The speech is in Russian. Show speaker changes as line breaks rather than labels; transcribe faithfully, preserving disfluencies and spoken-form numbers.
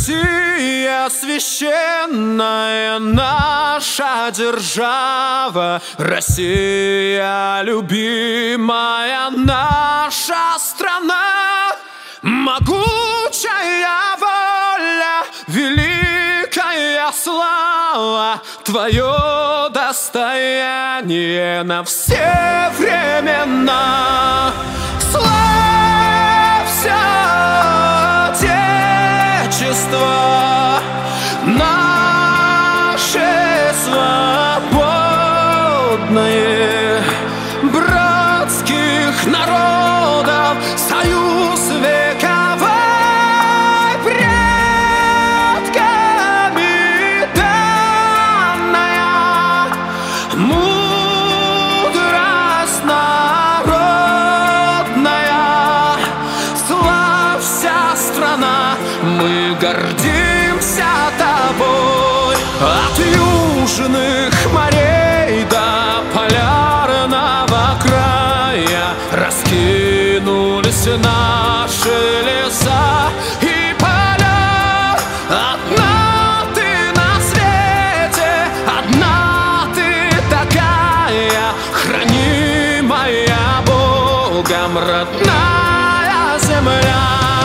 Россия священная наша держава, Россия любимая наша страна, могучая воля, великая слава, твое достояние на все времена. Славься, Отечество наше свободное, братских народов союз вековой, предками данная мудрость народная. Славься, страна, мы гордимся тобой. От южных морей до полярного края раскинулись наши леса и поля. Одна ты на свете, одна ты такая, хранимая Богом родная земля.